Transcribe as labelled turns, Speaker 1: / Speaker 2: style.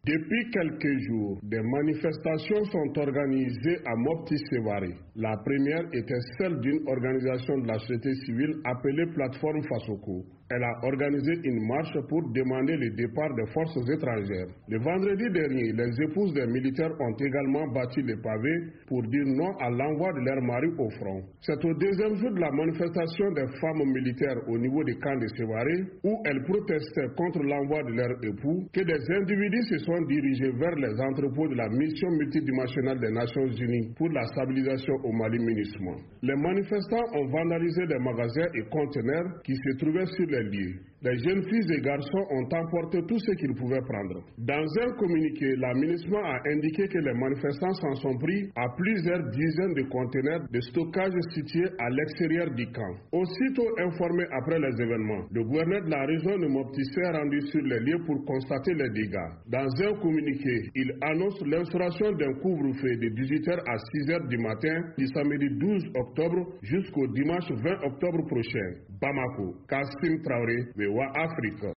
Speaker 1: Depuis quelques jours, des manifestations sont organisées à Mopti-Sévaré. La première était celle d'une organisation de la société civile appelée Plateforme Fasoko. Elle a organisé une marche pour demander le départ des forces étrangères. Le vendredi dernier, les épouses des militaires ont également bâti les pavés pour dire non à l'envoi de leurs maris au front. C'est au deuxième jour de la manifestation des femmes militaires au niveau des camps de Sévaré, où elles protestaient contre l'envoi de leurs époux, que des individus se sont dirigés vers les entrepôts de la mission multidimensionnelle des Nations Unies pour la stabilisation au Mali-MINUSMA. Les manifestants ont vandalisé des magasins et conteneurs qui se trouvaient sur les lieux. Les jeunes filles et garçons ont emporté tout ce qu'ils pouvaient prendre. Dans un communiqué, la MINUSMA a indiqué que les manifestants s'en sont pris à plusieurs dizaines de conteneurs de stockage situés à l'extérieur du camp. Aussitôt informé après les événements, le gouverneur de la région de Mopti s'est rendu sur les lieux pour constater les dégâts. Dans un communiqué, il annonce l'instauration d'un couvre-feu de 18h à 6h du matin du samedi 12 octobre jusqu'au dimanche 20 octobre prochain. Bamako, Kassim Traoré, VOA Afrique.